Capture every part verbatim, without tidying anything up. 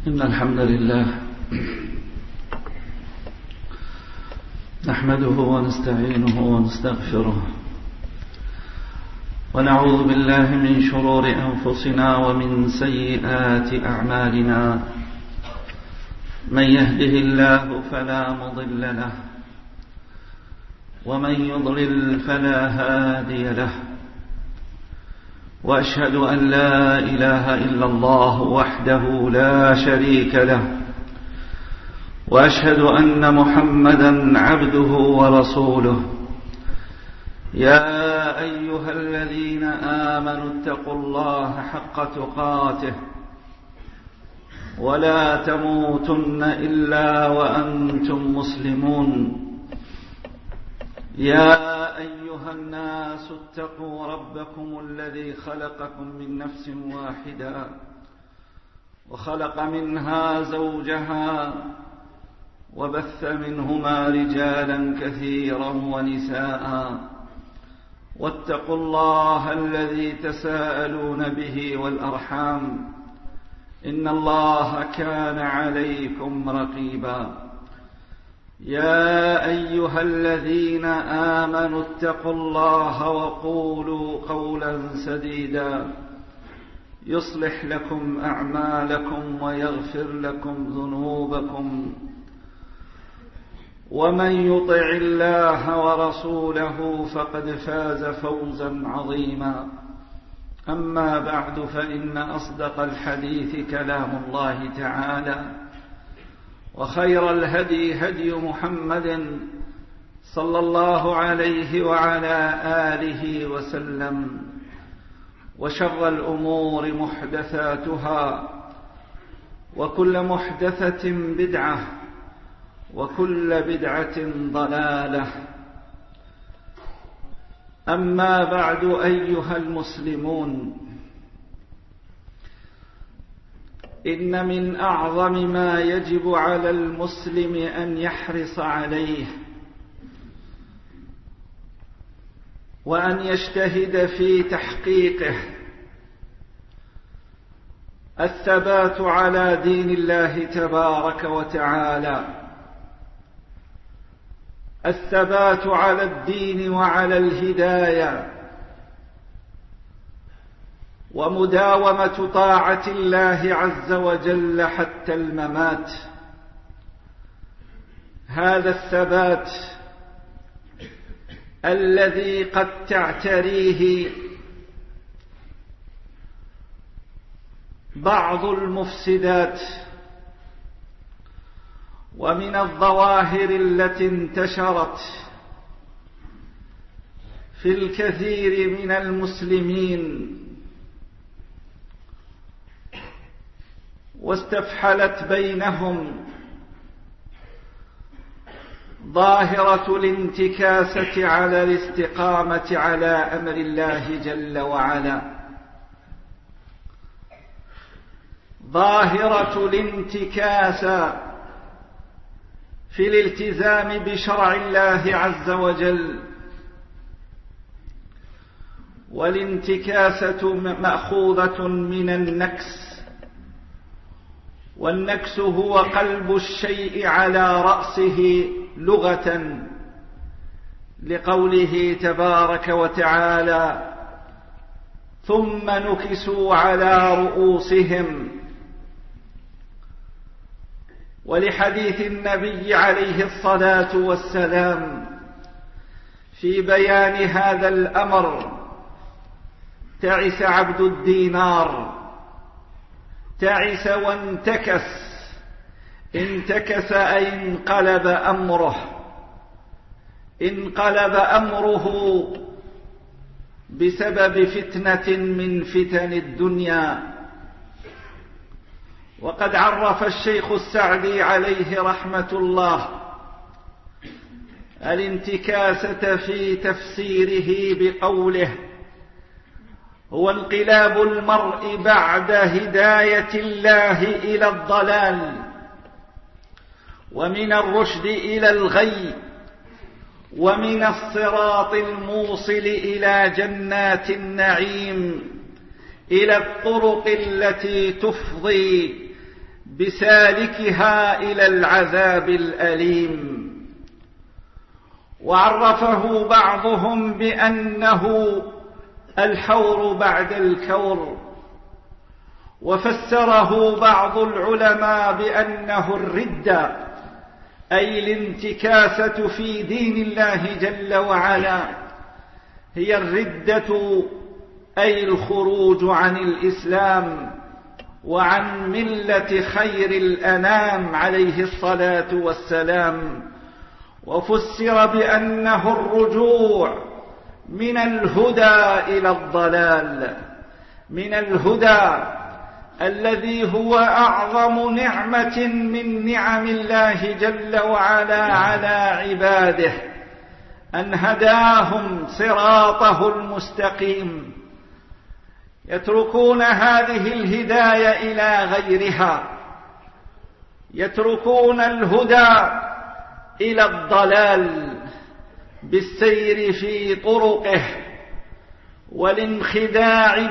إن الحمد لله نحمده ونستعينه ونستغفره ونعوذ بالله من شرور أنفسنا ومن سيئات أعمالنا. من يهده الله فلا مضل له ومن يضلل فلا هادي له، وأشهد أن لا إله إلا الله وحده لا شريك له، وأشهد أن محمدا عبده ورسوله. يا أيها الذين آمنوا اتقوا الله حق تقاته ولا تموتن إلا وأنتم مسلمون. يا أيها الناس اتقوا ربكم الذي خلقكم من نفس واحدة وخلق منها زوجها وبث منهما رجالا كثيرا ونساء، واتقوا الله الذي تساءلون به والأرحام إن الله كان عليكم رقيبا. يا أيها الذين آمنوا اتقوا الله وقولوا قولا سديدا يصلح لكم أعمالكم ويغفر لكم ذنوبكم، ومن يطع الله ورسوله فقد فاز فوزا عظيما. أما بعد، فإن أصدق الحديث كلام الله تعالى، وخير الهدي هدي محمد صلى الله عليه وعلى آله وسلم، وشر الأمور محدثاتها، وكل محدثة بدعة، وكل بدعة ضلالة. أما بعد، أيها المسلمون، إن من أعظم ما يجب على المسلم أن يحرص عليه وأن يجتهد في تحقيقه الثبات على دين الله تبارك وتعالى، الثبات على الدين وعلى الهداية، ومداومة طاعة الله عز وجل حتى الممات. هذا الثبات الذي قد تعتريه بعض المفسدات ومن الظواهر التي انتشرت في الكثير من المسلمين واستفحلت بينهم ظاهرة الانتكاسة على الاستقامة على أمر الله جل وعلا، ظاهرة الانتكاسة في الالتزام بشرع الله عز وجل. والانتكاسة مأخوذة من النكس، والنكس هو قلب الشيء على رأسه لغة، لقوله تبارك وتعالى: ثم نكسوا على رؤوسهم. ولحديث النبي عليه الصلاة والسلام في بيان هذا الأمر: تعس عبد الدينار، تعس وانتكس. انتكس أي انقلب أمره، انقلب أمره بسبب فتنة من فتن الدنيا. وقد عرف الشيخ السعدي عليه رحمة الله الانتكاسة في تفسيره بقوله: هو انقلاب المرء بعد هداية الله إلى الضلال، ومن الرشد إلى الغي، ومن الصراط الموصل إلى جنات النعيم إلى الطرق التي تفضي بسالكها إلى العذاب الأليم. وعرفه بعضهم بأنه الحور بعد الكور، وفسره بعض العلماء بأنه الردة، أي الانتكاسة في دين الله جل وعلا، هي الردة أي الخروج عن الإسلام وعن ملة خير الأنام عليه الصلاة والسلام. وفسر بأنه الرجوع من الهدى إلى الضلال، من الهدى الذي هو أعظم نعمة من نعم الله جل وعلا على عباده، أن هداهم صراطه المستقيم. يتركون هذه الهداية إلى غيرها، يتركون الهدى إلى الضلال بالسير في طرقه والانخداع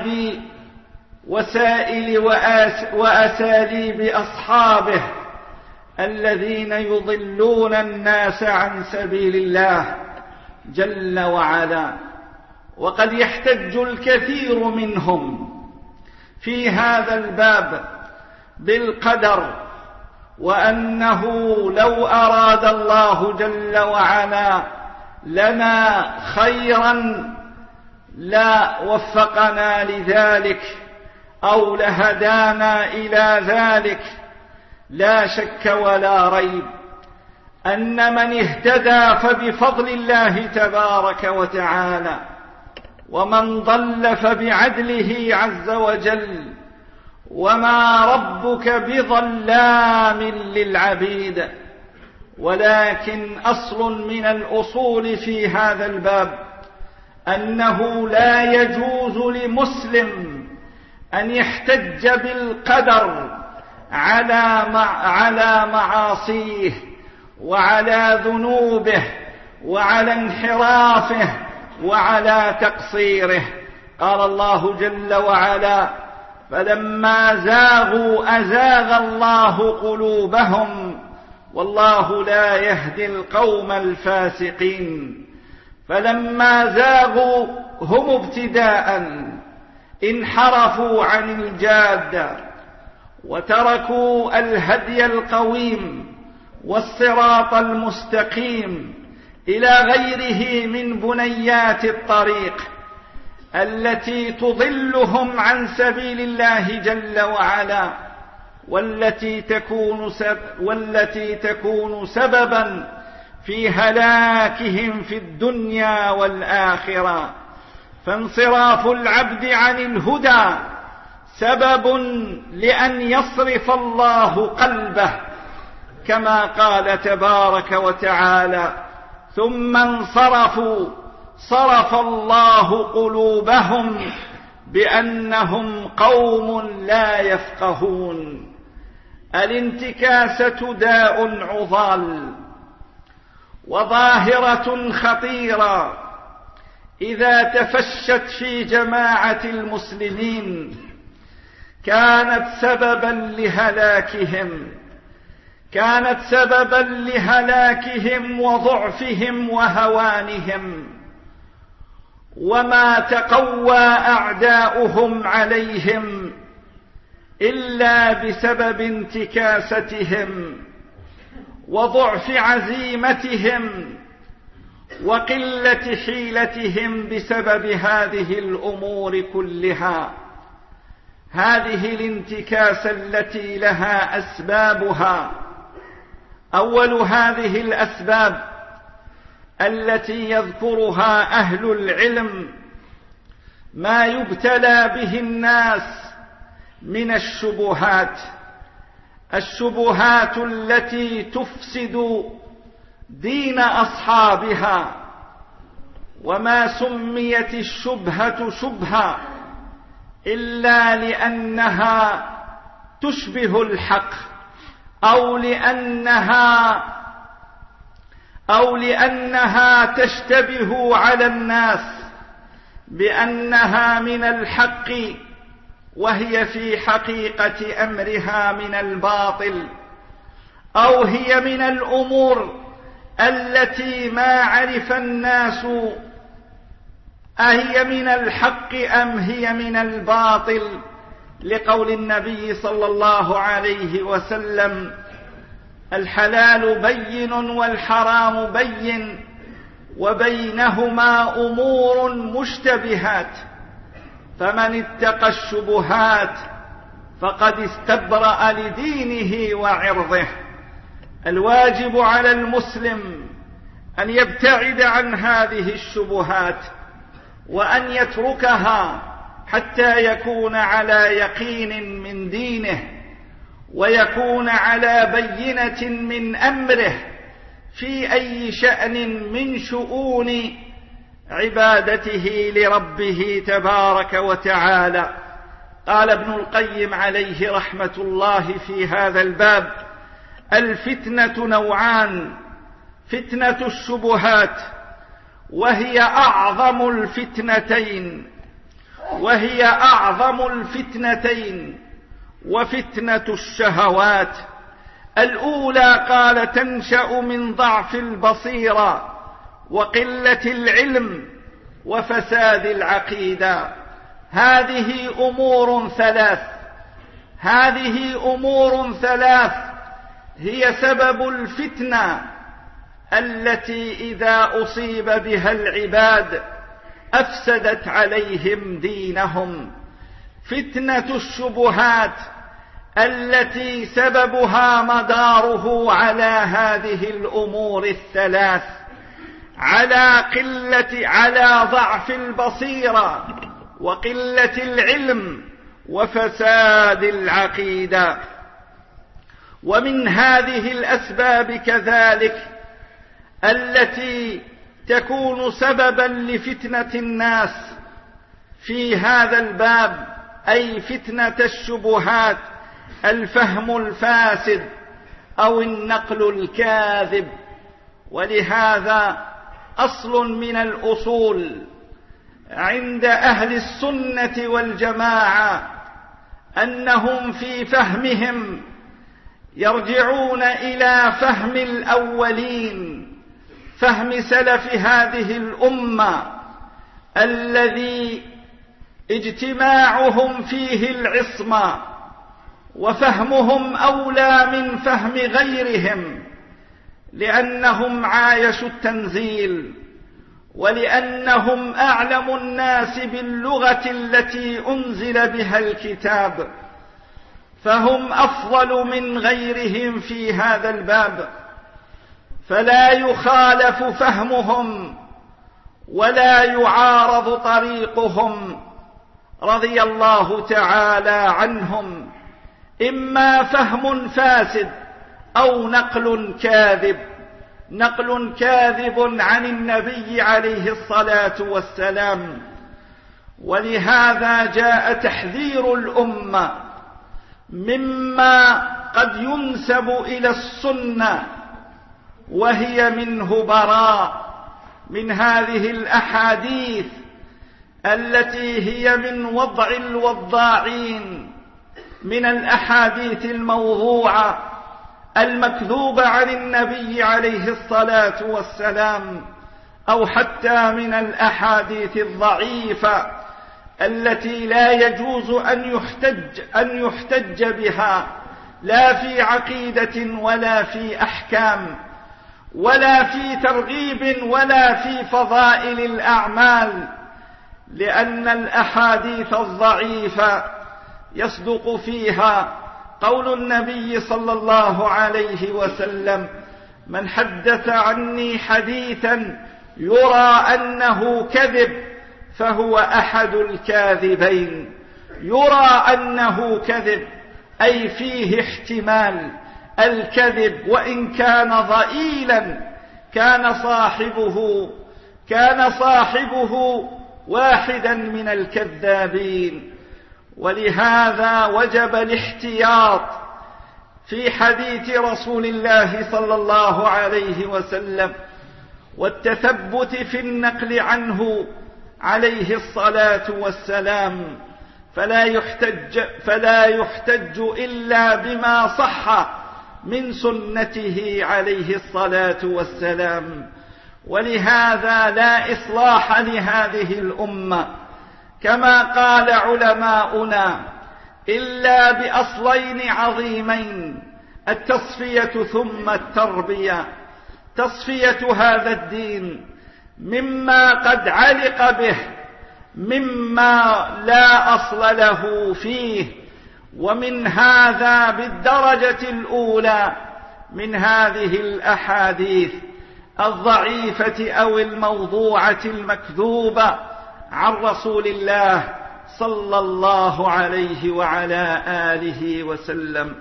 بوسائل وأساليب أصحابه الذين يضلون الناس عن سبيل الله جل وعلا. وقد يحتج الكثير منهم في هذا الباب بالقدر، وأنه لو أراد الله جل وعلا لنا خيرا لا وفقنا لذلك أو لهدانا إلى ذلك. لا شك ولا ريب أن من اهتدى فبفضل الله تبارك وتعالى، ومن ضل فبعدله عز وجل، وما ربك بظلام للعبيد. ولكن أصل من الأصول في هذا الباب أنه لا يجوز لمسلم أن يحتج بالقدر على على معاصيه وعلى ذنوبه وعلى انحرافه وعلى تقصيره. قال الله جل وعلا: فلما زاغوا أزاغ الله قلوبهم والله لا يهدي القوم الفاسقين. فلما زاغوا هم ابتداء انحرفوا عن الجادة وتركوا الهدي القويم والصراط المستقيم إلى غيره من بنيات الطريق التي تضلهم عن سبيل الله جل وعلا، والتي تكون سب والتي تكون سببا في هلاكهم في الدنيا والآخرة. فانصراف العبد عن الهدى سبب لأن يصرف الله قلبه، كما قال تبارك وتعالى: ثم انصرفوا صرف الله قلوبهم بأنهم قوم لا يفقهون. الانتكاسة داء عضال وظاهرة خطيرة إذا تفشت في جماعة المسلمين كانت سببا لهلاكهم كانت سببا لهلاكهم وضعفهم وهوانهم. وما تقوى أعداؤهم عليهم إلا بسبب انتكاستهم وضعف عزيمتهم وقلة حيلتهم بسبب هذه الأمور كلها. هذه الانتكاسة التي لها أسبابها. أول هذه الأسباب التي يذكرها أهل العلم ما يبتلى به الناس من الشبهات الشبهات التي تفسد دين أصحابها. وما سميت الشبهة شبهة إلا لأنها تشبه الحق أو لأنها أو لأنها تشتبه على الناس بأنها من الحق وهي في حقيقة أمرها من الباطل، أو هي من الأمور التي ما عرف الناس أهي من الحق أم هي من الباطل، لقول النبي صلى الله عليه وسلم: الحلال بين والحرام بين وبينهما أمور مشتبهات، فمن اتقى الشبهات فقد استبرأ لدينه وعرضه. الواجب على المسلم أن يبتعد عن هذه الشبهات وأن يتركها حتى يكون على يقين من دينه، ويكون على بينة من أمره في أي شأن من شؤون عبادته لربه تبارك وتعالى. قال ابن القيم عليه رحمة الله في هذا الباب: الفتنة نوعان: فتنة الشبهات وهي أعظم الفتنتين وهي أعظم الفتنتين وفتنة الشهوات. الأولى قال تنشأ من ضعف البصيرة وقلة العلم وفساد العقيدة. هذه أمور ثلاث هذه أمور ثلاث هي سبب الفتنة التي إذا أصيب بها العباد أفسدت عليهم دينهم. فتنة الشبهات التي سببها مداره على هذه الأمور الثلاث، على قلة على ضعف البصيرة وقلة العلم وفساد العقيدة. ومن هذه الأسباب كذلك التي تكون سببا لفتنة الناس في هذا الباب، أي فتنة الشبهات، الفهم الفاسد أو النقل الكاذب. ولهذا أصل من الأصول عند أهل السنة والجماعة أنهم في فهمهم يرجعون إلى فهم الأولين، فهم سلف هذه الأمة الذي اجتماعهم فيه العصمة، وفهمهم أولى من فهم غيرهم، لأنهم عايشوا التنزيل، ولأنهم أعلم الناس باللغة التي أنزل بها الكتاب، فهم أفضل من غيرهم في هذا الباب، فلا يخالف فهمهم ولا يعارض طريقهم رضي الله تعالى عنهم، إما فهم فاسد أو نقل كاذب نقل كاذب عن النبي عليه الصلاة والسلام. ولهذا جاء تحذير الأمة مما قد ينسب إلى السنة وهي منه براء، من هذه الأحاديث التي هي من وضع الوضاعين، من الأحاديث الموضوعة المكذوبة عن النبي عليه الصلاة والسلام، أو حتى من الأحاديث الضعيفة التي لا يجوز أن يحتج, أن يحتج بها، لا في عقيدة ولا في أحكام ولا في ترغيب ولا في فضائل الأعمال، لأن الأحاديث الضعيفة يصدق فيها قول النبي صلى الله عليه وسلم: من حدث عني حديثا يرى أنه كذب فهو أحد الكاذبين. يرى أنه كذب أي فيه احتمال الكذب، وإن كان ضئيلا كان صاحبه كان صاحبه واحدا من الكذابين. ولهذا وجب الاحتياط في حديث رسول الله صلى الله عليه وسلم، والتثبت في النقل عنه عليه الصلاة والسلام، فلا يحتج, فلا يحتج إلا بما صح من سنته عليه الصلاة والسلام. ولهذا لا إصلاح لهذه الأمة كما قال علماؤنا إلا بأصلين عظيمين: التصفية ثم التربية. تصفية هذا الدين مما قد علق به، مما لا أصل له فيه، ومن هذا بالدرجة الأولى من هذه الأحاديث الضعيفة أو الموضوعة المكذوبة عن رسول الله صلى الله عليه وعلى آله وسلم.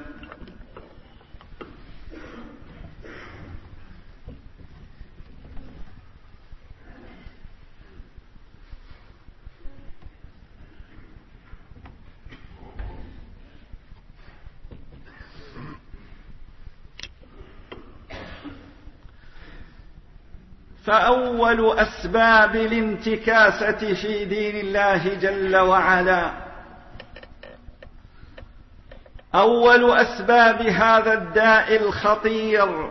فأول أسباب الانتكاسة في دين الله جل وعلا، أول أسباب هذا الداء الخطير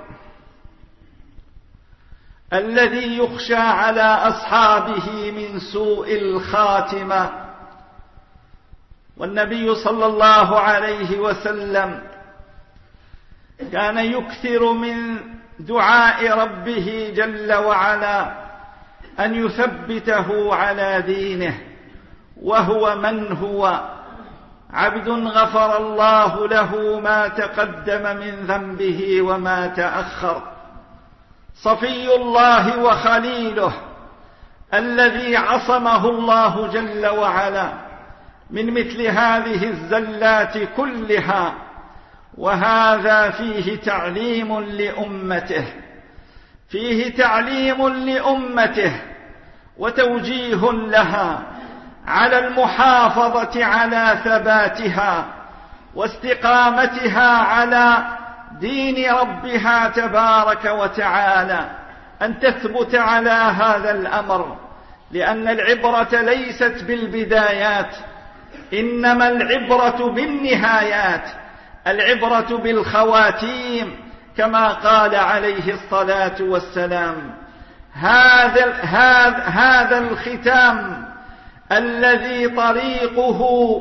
الذي يخشى على أصحابه من سوء الخاتمة. والنبي صلى الله عليه وسلم كان يكثر من دعاء ربه جل وعلا أن يثبته على دينه، وهو من هو عبد غفر الله له ما تقدم من ذنبه وما تأخر، صفي الله وخليله الذي عصمه الله جل وعلا من مثل هذه الزلات كلها. وهذا فيه تعليم لأمته، فيه تعليم لأمته وتوجيه لها على المحافظة على ثباتها واستقامتها على دين ربها تبارك وتعالى، أن تثبت على هذا الأمر، لأن العبرة ليست بالبدايات، إنما العبرة بالنهايات، العبرة بالخواتيم، كما قال عليه الصلاة والسلام: هذا هذا هذا الختام الذي طريقه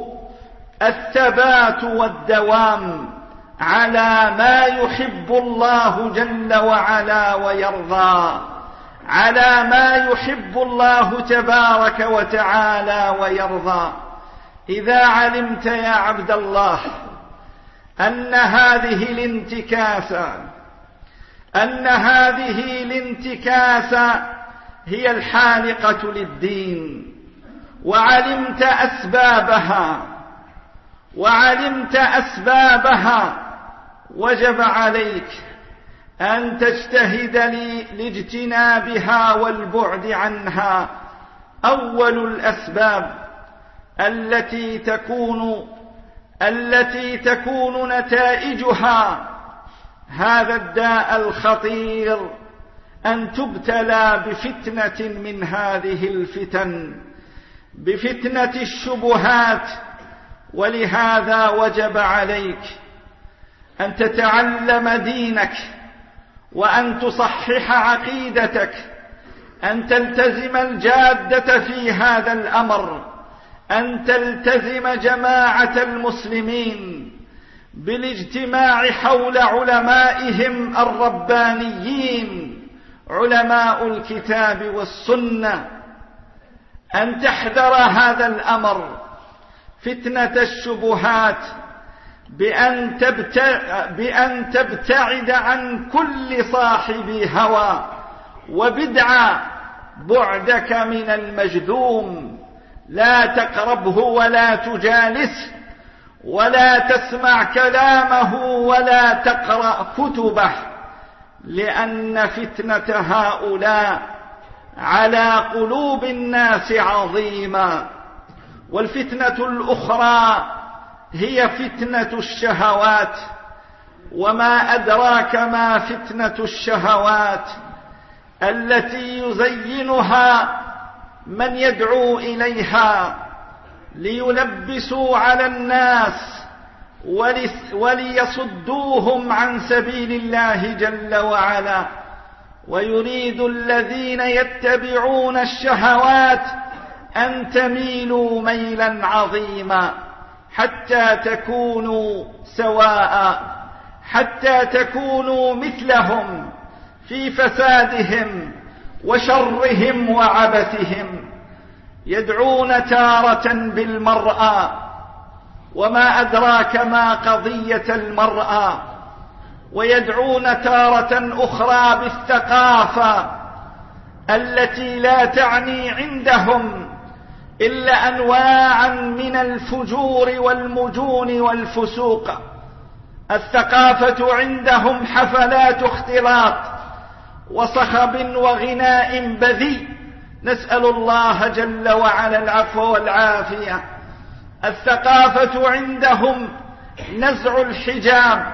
الثبات والدوام على ما يحب الله جل وعلا ويرضى، على ما يحب الله تبارك وتعالى ويرضى. إذا علمت يا عبد الله أن هذه الانتكاسة أن هذه الانتكاسة هي الحالقة للدين، وعلمت أسبابها وعلمت أسبابها وجب عليك أن تجتهد لاجتنابها والبعد عنها. أول الأسباب التي تكون التي تكون نتائجها هذا الداء الخطير أن تبتلى بفتنة من هذه الفتن، بفتنة الشبهات. ولهذا وجب عليك أن تتعلم دينك، وأن تصحح عقيدتك، أن تلتزم الجادة في هذا الأمر، أن تلتزم جماعة المسلمين بالاجتماع حول علمائهم الربانيين علماء الكتاب والسنة، أن تحذر هذا الأمر فتنة الشبهات بأن تبتعد, بأن تبتعد عن كل صاحب هوى وبدعة بعدك من المجذوم. لا تقربه ولا تجالسه ولا تسمع كلامه ولا تقرأ كتبه، لأن فتنة هؤلاء على قلوب الناس عظيمة. والفتنة الأخرى هي فتنة الشهوات، وما أدراك ما فتنة الشهوات التي يزينها من يدعو إليها ليلبسوا على الناس وليصدوهم عن سبيل الله جل وعلا. ويريد الذين يتبعون الشهوات أن تميلوا ميلا عظيما حتى تكونوا سواء، حتى تكونوا مثلهم في فسادهم وشرهم وعبثهم. يدعون تارة بالمرأة، وما أدراك ما قضية المرأة، ويدعون تارة أخرى بالثقافة التي لا تعني عندهم إلا أنواعا من الفجور والمجون والفسوق. الثقافة عندهم حفلات اختلاط وصخب وغناء بذيء، نسأل الله جل وعلا العفو والعافية. الثقافة عندهم نزع الحجاب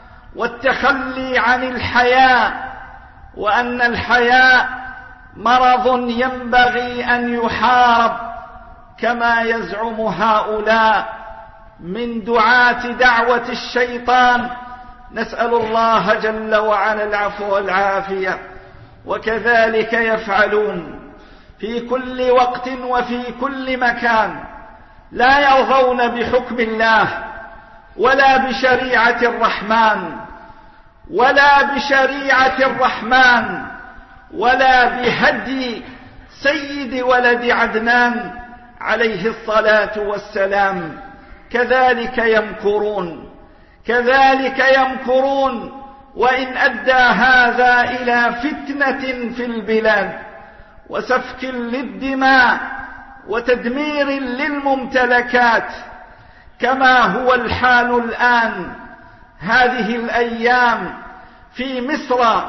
والتخلي عن الحياء، وأن الحياء مرض ينبغي أن يحارب، كما يزعم هؤلاء من دعاة دعوة الشيطان، نسأل الله جل وعلا العفو والعافية. وكذلك يفعلون في كل وقت وفي كل مكان، لا يرضون بحكم الله ولا بشريعة الرحمن ولا بشريعة الرحمن ولا بهدي سيد ولد عدنان عليه الصلاة والسلام. كذلك يمكرون كذلك يمكرون وإن أدى هذا إلى فتنة في البلاد وسفك للدماء وتدمير للممتلكات، كما هو الحال الآن هذه الأيام في مصر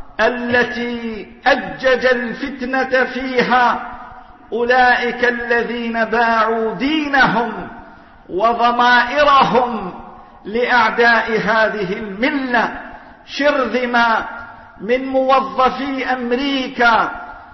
التي أجج الفتنة فيها أولئك الذين باعوا دينهم وضمائرهم لأعداء هذه الملة، شرذمة من موظفي أمريكا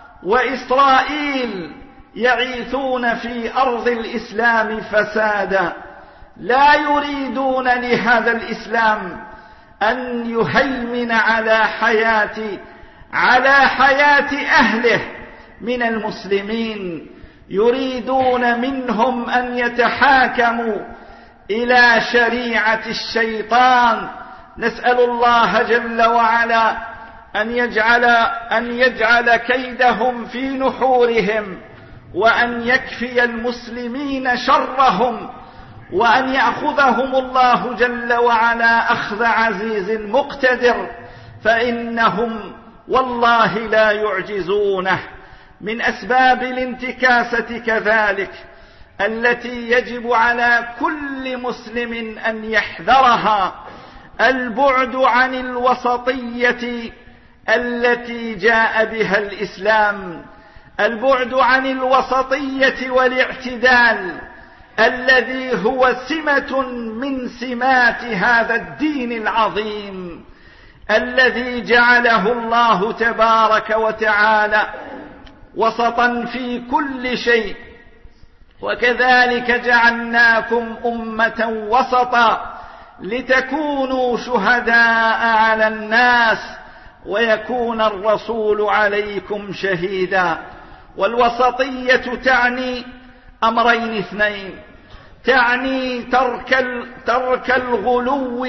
وإسرائيل يعيثون في أرض الإسلام فسادا، لا يريدون لهذا الإسلام أن يهيمن على حياة على حياة أهله من المسلمين، يريدون منهم أن يتحاكموا إلى شريعة الشيطان. نسأل الله جل وعلا أن يجعل, أن يجعل كيدهم في نحورهم، وأن يكفي المسلمين شرهم، وأن يأخذهم الله جل وعلا أخذ عزيز مقتدر، فإنهم والله لا يعجزونه. من أسباب الانتكاسة كذلك التي يجب على كل مسلم أن يحذرها البعد عن الوسطية التي جاء بها الإسلام، البعد عن الوسطية والاعتدال الذي هو سمة من سمات هذا الدين العظيم الذي جعله الله تبارك وتعالى وسطا في كل شيء. وكذلك جعلناكم أمة وسطا لتكونوا شهداء على الناس ويكون الرسول عليكم شهيدا. والوسطية تعني أمرين اثنين، تعني ترك, ترك الغلو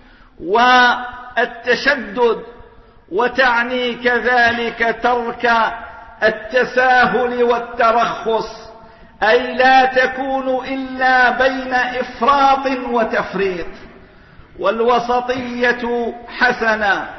والتشدد، وتعني كذلك ترك التساهل والترخص، أي لا تكون إلا بين إفراط وتفريط. والوسطية حسنة،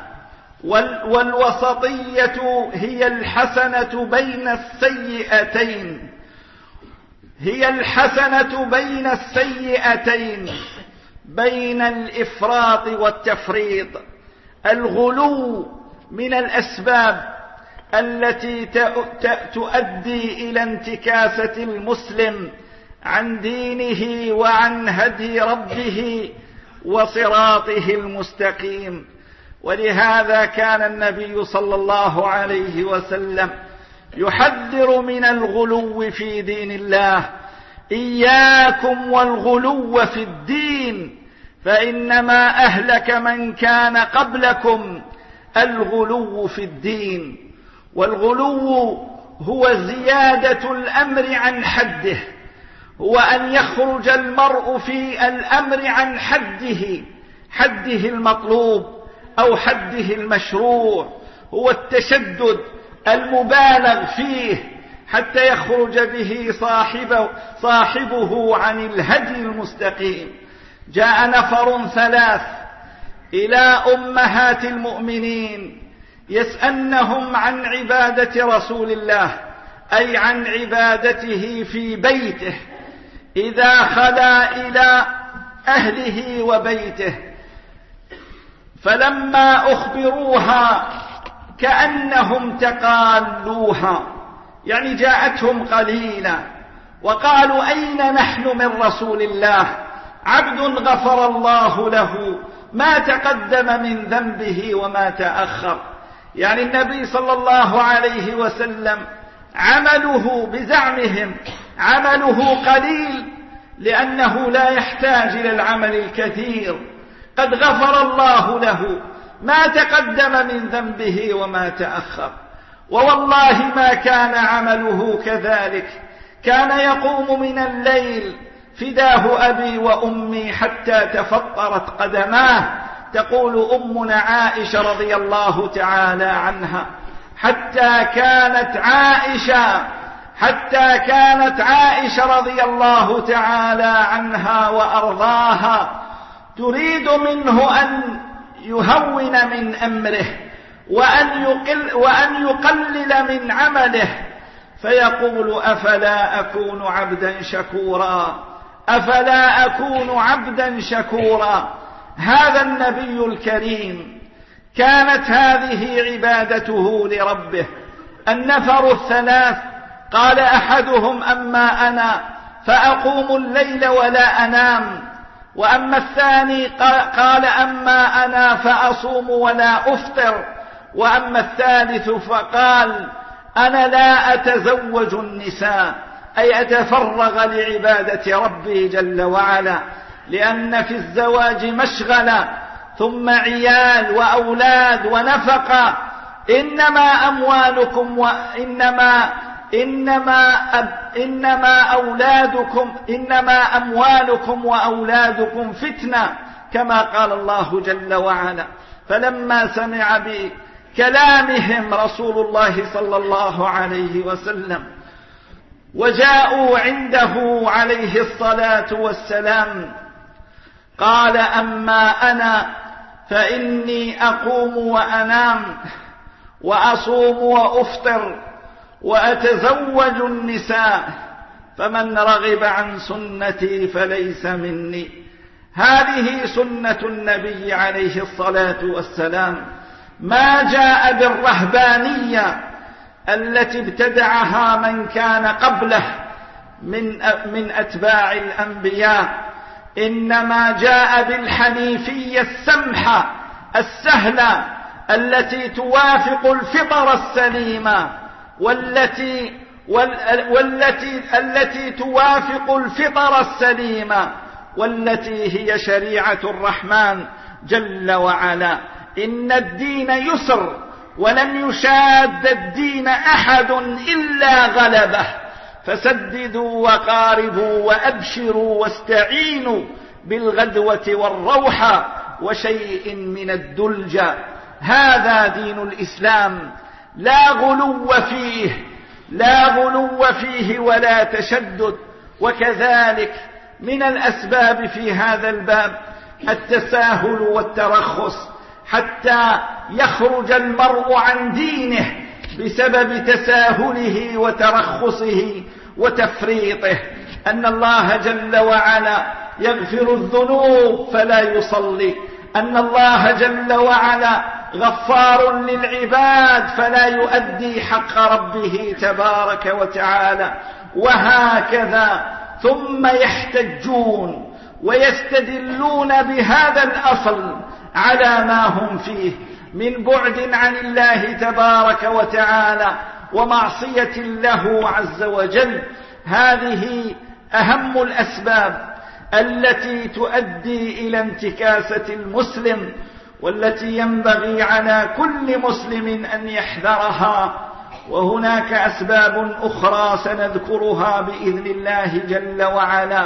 والوسطية هي الحسنة بين السيئتين، هي الحسنة بين السيئتين، بين الإفراط والتفريط. الغلو من الأسباب التي تؤدي إلى انتكاسة المسلم عن دينه وعن هدي ربه وصراطه المستقيم. ولهذا كان النبي صلى الله عليه وسلم يحذر من الغلو في دين الله، إياكم والغلو في الدين فإنما أهلك من كان قبلكم الغلو في الدين. والغلو هو زيادة الأمر عن حده، هو أن يخرج المرء في الأمر عن حده، حده المطلوب أو حده المشروع، هو التشدد المبالغ فيه حتى يخرج به صاحبه, صاحبه عن الهدي المستقيم. جاء نفر ثلاث إلى أمهات المؤمنين يسألنهم عن عبادة رسول الله، أي عن عبادته في بيته إذا خلا إلى أهله وبيته. فلما أخبروها كأنهم تقالوها، يعني جاءتهم قليلا وقالوا أين نحن من رسول الله، عبد غفر الله له ما تقدم من ذنبه وما تأخر. يعني النبي صلى الله عليه وسلم عمله بزعمهم عمله قليل لأنه لا يحتاج إلى العمل الكثير، قد غفر الله له ما تقدم من ذنبه وما تأخر. ووالله ما كان عمله كذلك، كان يقوم من الليل فداه أبي وأمي حتى تفطرت قدماه. تقول أمنا عائشة رضي الله تعالى عنها حتى كانت عائشة حتى كانت عائشة رضي الله تعالى عنها وأرضاها تريد منه أن يهون من أمره وأن يقل وأن يقلل من عمله، فيقول أفلا أكون عبدا شكورا أفلا أكون عبدا شكورا. هذا النبي الكريم كانت هذه عبادته لربه. النفر الثلاث قال أحدهم أما أنا فأقوم الليل ولا أنام، وأما الثاني قال أما أنا فأصوم ولا أفطر، وأما الثالث فقال أنا لا أتزوج النساء، أي أتفرغ لعبادة ربي جل وعلا، لأن في الزواج مشغلة ثم عيال وأولاد ونفقة. إنما أموالكم وإنما إنما إنما أولادكم إنما أموالكم وأولادكم فتنة، كما قال الله جل وعلا. فلما سمع بكلامهم رسول الله صلى الله عليه وسلم وجاءوا عنده عليه الصلاة والسلام قال أما أنا فإني أقوم وأنام وأصوم وأفطر وأتزوج النساء، فمن رغب عن سنتي فليس مني. هذه سنة النبي عليه الصلاة والسلام، ما جاء بالرهبانية التي ابتدعها من كان قبله من من أتباع الأنبياء، إنما جاء بالحنيفية السمحة السهلة التي توافق الفطر السليمة والتي والتي التي توافق الفطر السليمة والتي هي شريعة الرحمن جل وعلا. إن الدين يسر ولن يشاد الدين أحد إلا غلبه، فسددوا وقاربوا وأبشروا واستعينوا بالغدوة والروحة وشيء من الدلجة. هذا دين الإسلام، لا غلو فيه لا غلو فيه ولا تشدد. وكذلك من الأسباب في هذا الباب التساهل والترخص، حتى يخرج المرء عن دينه بسبب تساهله وترخصه وتفريطه. أن الله جل وعلا يغفر الذنوب فلا يصلي، أن الله جل وعلا غفار للعباد فلا يؤدي حق ربه تبارك وتعالى، وهكذا. ثم يحتجون ويستدلون بهذا الأصل على ما هم فيه من بعد عن الله تبارك وتعالى ومعصية له عز وجل. هذه أهم الأسباب التي تؤدي إلى انتكاسة المسلم، والتي ينبغي على كل مسلم أن يحذرها. وهناك أسباب أخرى سنذكرها بإذن الله جل وعلا.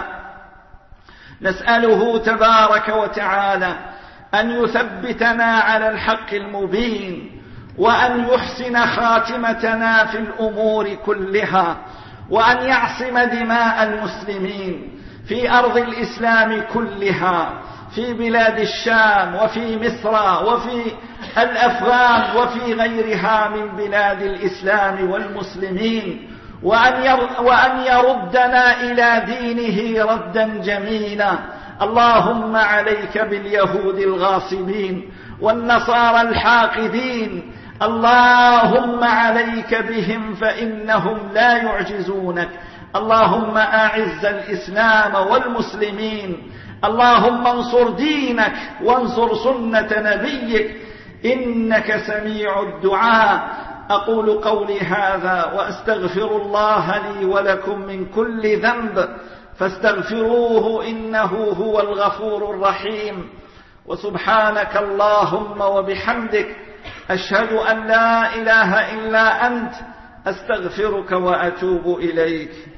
نسأله تبارك وتعالى أن يثبتنا على الحق المبين، وأن يحسن خاتمتنا في الأمور كلها، وأن يعصم دماء المسلمين في أرض الإسلام كلها، في بلاد الشام وفي مصر وفي الأفغان وفي غيرها من بلاد الإسلام والمسلمين، وأن يردنا إلى دينه ردا جميلا. اللهم عليك باليهود الغاصبين والنصارى الحاقدين، اللهم عليك بهم فإنهم لا يعجزونك. اللهم أعز الإسلام والمسلمين، اللهم انصر دينك وانصر سنة نبيك، إنك سميع الدعاء. أقول قولي هذا وأستغفر الله لي ولكم من كل ذنب، فاستغفروه إنه هو الغفور الرحيم. وسبحانك اللهم وبحمدك، أشهد أن لا إله إلا أنت، أستغفرك وأتوب إليك.